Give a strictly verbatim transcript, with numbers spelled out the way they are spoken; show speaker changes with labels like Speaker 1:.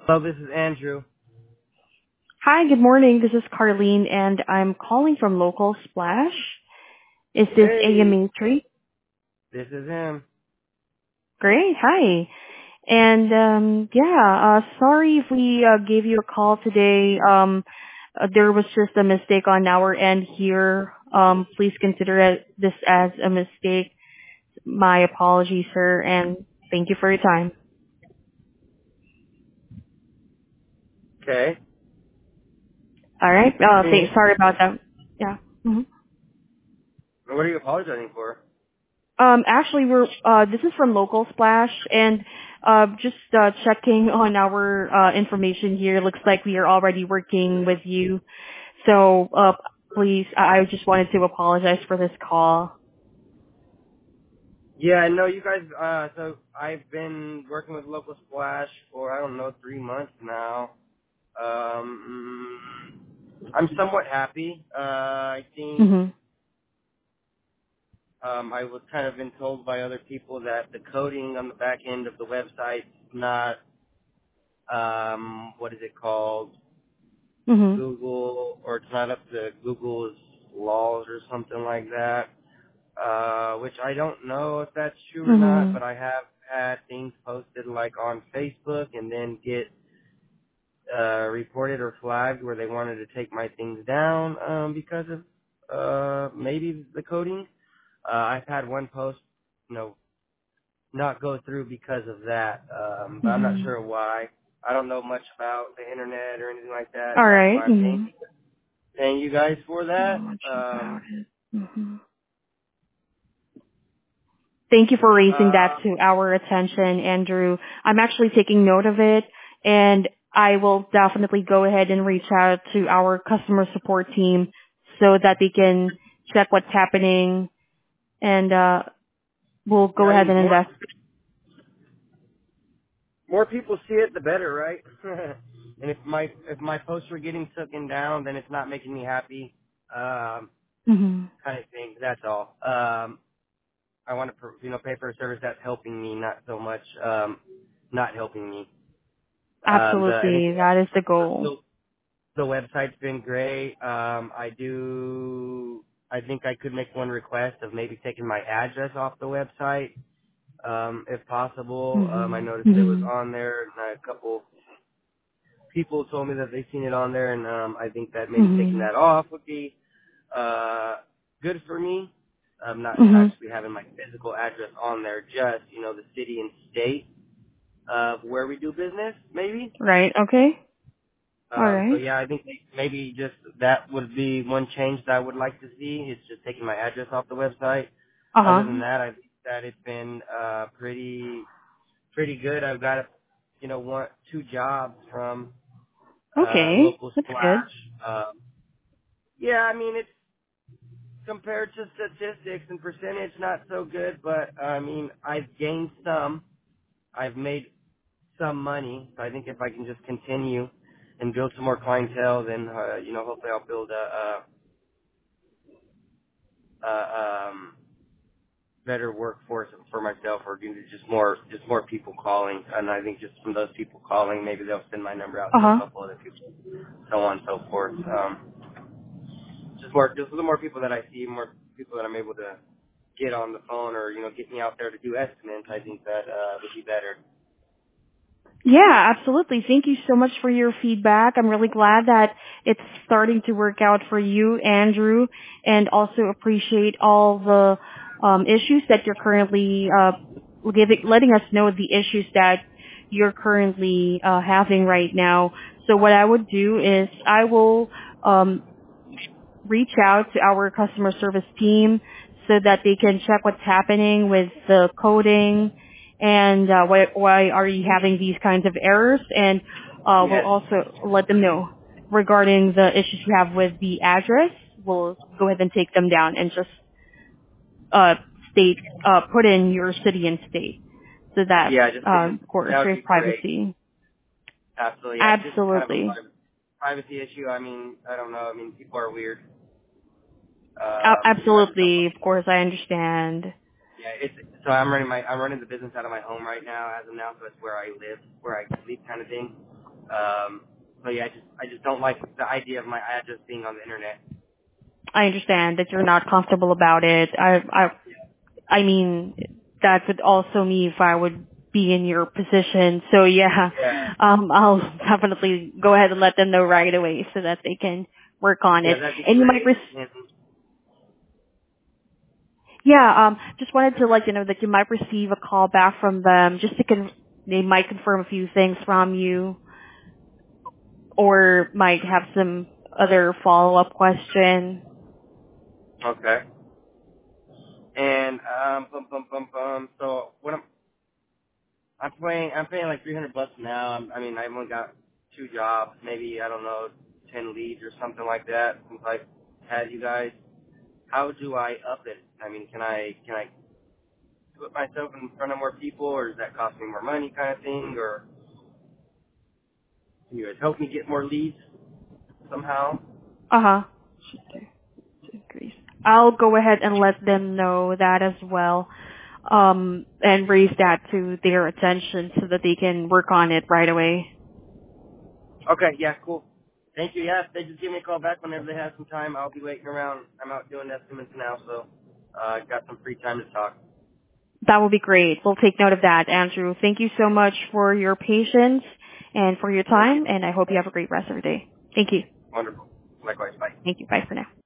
Speaker 1: Hello, this is Andrew.
Speaker 2: Hi, good morning. This is Carlene, and I'm calling from Local Splash. Is this
Speaker 1: Hey,
Speaker 2: A M A three?
Speaker 1: this is him.
Speaker 2: Great. Hi. And um yeah, uh sorry if we uh, gave you a call today. Um uh, there was just a mistake on our end here. Um please consider it, this as a mistake. My apologies, sir, and thank you for your time.
Speaker 1: Okay.
Speaker 2: All right.
Speaker 1: I
Speaker 2: Uh
Speaker 1: mean,
Speaker 2: th- sorry about that. Yeah. Mhm.
Speaker 1: what are you apologizing for?
Speaker 2: Um, actually, we're uh, this is from Local Splash, and uh, just uh, checking on our uh, information here. Looks like we are already working with you. So, uh, please, I I just wanted to apologize for this call.
Speaker 1: Yeah, I know you guys. Uh, so I've been working with Local Splash for I don't know three months now. Um, mm, I'm somewhat happy. Uh, I think
Speaker 2: Mhm.
Speaker 1: um, I was kind of been told by other people that the coding on the back end of the website is not um, what is it called?
Speaker 2: Mhm.
Speaker 1: Google, or it's not up to Google's laws or something like that. Uh, which I don't know if that's true or not,
Speaker 2: Mhm.
Speaker 1: but I have had things posted like on Facebook and then get uh, reported or flagged where they wanted to take my things down um, because of uh, maybe the coding. Uh, I've had one post, you know, not go through because of that, um, but I'm not
Speaker 2: Mhm.
Speaker 1: sure why. I don't know much about the internet or anything like that.
Speaker 2: All
Speaker 1: That's
Speaker 2: right.
Speaker 1: why I'm paying
Speaker 2: Mhm.
Speaker 1: paying you guys for that.
Speaker 2: Much
Speaker 1: Um,
Speaker 2: about it. Mhm. Thank you for raising that
Speaker 1: uh,
Speaker 2: to our attention, Andrew. I'm actually taking note of it, and I will definitely go ahead and reach out to our customer support team so that they can check what's happening, and uh, we'll
Speaker 1: yeah,
Speaker 2: go
Speaker 1: I
Speaker 2: ahead
Speaker 1: mean,
Speaker 2: and
Speaker 1: more
Speaker 2: invest.
Speaker 1: more people see it, the better, right? And if my if my posts are getting taken down, then it's not making me happy. Um,
Speaker 2: Hmm.
Speaker 1: kind of thing. That's all. Um, I want to, you know, pay for a service that's helping me, not so much um, not helping me. Um, the I think
Speaker 2: Absolutely, that is the goal.
Speaker 1: the, the website's been great. Um, I do. I think I could make one request of maybe taking my address off the website, um, if possible. Um, I
Speaker 2: Hmm.
Speaker 1: noticed it was
Speaker 2: Hmm.
Speaker 1: on there, and a couple people told me that they've seen it on there, and um, I think that maybe taking
Speaker 2: Hmm.
Speaker 1: that off would be uh, good for me. Um, not
Speaker 2: Hmm.
Speaker 1: actually having my physical address on there, just you know the city and state of where we do business, maybe.
Speaker 2: Right. Okay. All
Speaker 1: Um, so
Speaker 2: right.
Speaker 1: yeah, I think maybe just that would be one change that I would like to see. Is just taking my address off the website.
Speaker 2: Uh
Speaker 1: Other
Speaker 2: huh.
Speaker 1: than that, I think that it's been uh, pretty pretty good. I've got you know one two jobs from uh,
Speaker 2: Okay,
Speaker 1: local
Speaker 2: that's good.
Speaker 1: splash. Um, yeah, I mean it's compared to statistics and percentage, not so good, but I mean I've gained some. I've made some money. So I think if I can just continue and build some more clientele, then uh, you know hopefully I'll build a, a, a um, better workforce for myself, or you know, just more just more people calling. And I think just from those people calling, maybe they'll send my number out
Speaker 2: Uh
Speaker 1: to a
Speaker 2: huh.
Speaker 1: couple other people, so on and so forth. Um, just more, just a little more people that I see, more people that I'm able to get on the phone, or you know, get me out there to do estimates. I think that uh, would be better.
Speaker 2: Yeah, absolutely. Thank you so much for your feedback. I'm really glad that it's starting to work out for you, Andrew, and also appreciate all the um, issues that you're currently uh, giving, letting us know the issues that you're currently uh, having right now. So what I would do is I will um, reach out to our customer service team so that they can check what's happening with the coding and uh, why, why are you having these kinds of errors, and uh, we'll
Speaker 1: Yes.
Speaker 2: also let them know regarding the issues you have with the address. We'll go ahead and take them down and just uh, state uh, put in your city and state so that
Speaker 1: Yeah, just
Speaker 2: uh,
Speaker 1: it,
Speaker 2: of course
Speaker 1: that would
Speaker 2: there's
Speaker 1: be great.
Speaker 2: privacy.
Speaker 1: Absolutely. Yeah, it's just kind of a
Speaker 2: Absolutely.
Speaker 1: pri- privacy issue. I mean, I don't know. I mean, people are weird.
Speaker 2: A-
Speaker 1: Um, you know, I just don't.
Speaker 2: absolutely, of course I understand.
Speaker 1: Yeah, it's so I'm running my I'm running the business out of my home right now as of now, so it's where I live, where I sleep, kind of thing. Um, so yeah, I just I just don't like the idea of my address being on the internet.
Speaker 2: I understand that you're not comfortable about it. I, I, I mean, that would also me if I would be in your position. So yeah,
Speaker 1: Yeah,
Speaker 2: um, I'll definitely go ahead and let them know right away so that they can work on
Speaker 1: yeah,
Speaker 2: it.
Speaker 1: that'd be
Speaker 2: And you might,
Speaker 1: great.
Speaker 2: re-
Speaker 1: And
Speaker 2: yeah, um, just wanted to let you know that you might receive a call back from them just to con- they might confirm a few things from you or might have some other follow-up question.
Speaker 1: okay. And um, bum bum bum bum. So what I'm I'm paying I'm paying like three hundred bucks now. I'm, I mean I've only got two jobs, maybe I don't know ten leads or something like that since I've had you guys. How do I up it? I mean, can I can I put myself in front of more people, or does that cost me more money, kind of thing? Or can you guys help me get more leads somehow?
Speaker 2: Uh-huh. Increase. I'll go ahead and let them know that as well, um, and raise that to their attention so that they can work on it right away.
Speaker 1: Okay, yeah, cool. Thank you. Yeah, if they just give me a call back whenever they have some time. I'll be waiting around. I'm out doing estimates now, so uh, got some free time to talk.
Speaker 2: That will be great. We'll take note of that, Andrew. Thank you so much for your patience and for your
Speaker 1: Thank you.
Speaker 2: time, and I hope you have a great rest of your day. Thank you.
Speaker 1: Wonderful. Likewise. Bye.
Speaker 2: Thank you. Bye for now.